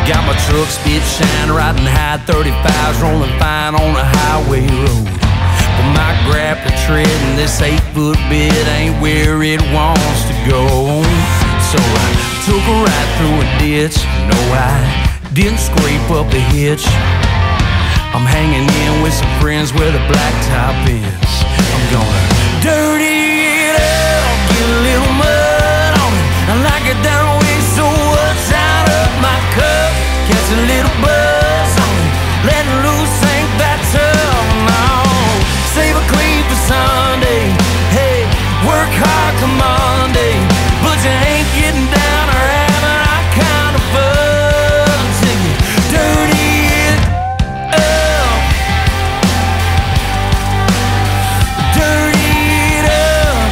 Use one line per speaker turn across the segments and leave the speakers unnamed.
Got my truck spit shine, riding high 35s, rolling fine on a highway road. But my grappler treading this 8-foot bed ain't where it wants to go. So I took a ride through a ditch. No, I didn't scrape up the hitch. I'm hanging in with some friends where the blacktop is. I'm gonna dirty it up, get a little mud on it. I like it that way, so what's out of my cup? Catch a little buzz on it, let it loose, ain't that tough, no. Save a clean for Sunday, hey, work hard come Monday, but you ain't getting down or having that kind of fun till you dirty it up. Dirty it up.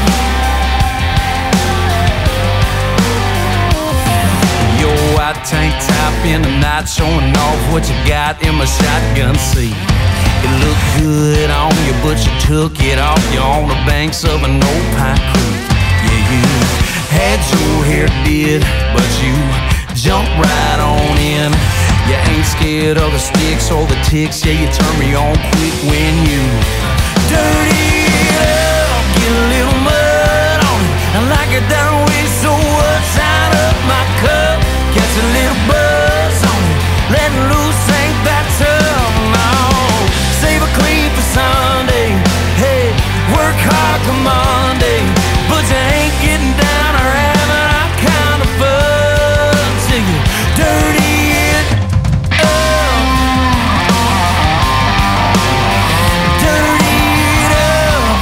Yo, white tank top in the night, showing off what you got in my shotgun seat. It looked good on you, but you took it off. You're on the banks of an old pine creek. Yeah, you had your hair did, but you jumped right on in. You ain't scared of the sticks or the ticks. Yeah, you turn me on quick when you dirty it up, get a little mud on it. I like it that way, so what's out of my cup? Catch a little buzz on it, let it loose, ain't that tough, no. Save a clean for Sunday, hey, work hard come Monday, but you ain't getting down or having that kind of fun till you dirty it up. Dirty it up.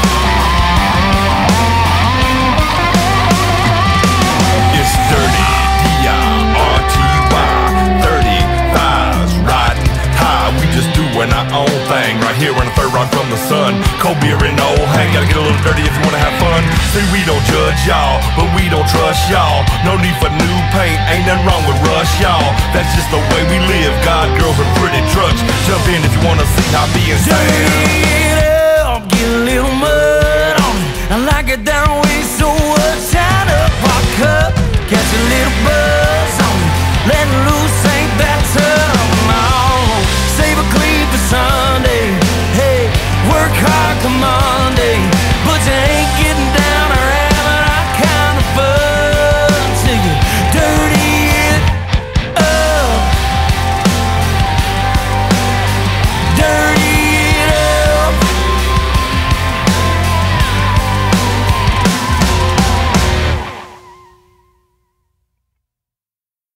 It's dirty, D-I-R-T-Y, 35s, riding high. We just doing our own thing right here on the third rock from the sun. Cold beer and old hang, gotta get a little dirty if you wanna have fun. See, we don't judge y'all, but we don't trust y'all. No need for new paint, ain't nothing wrong with rush, y'all. That's just the way we live. God, girls, and pretty trucks. Jump in if you wanna see how being insane.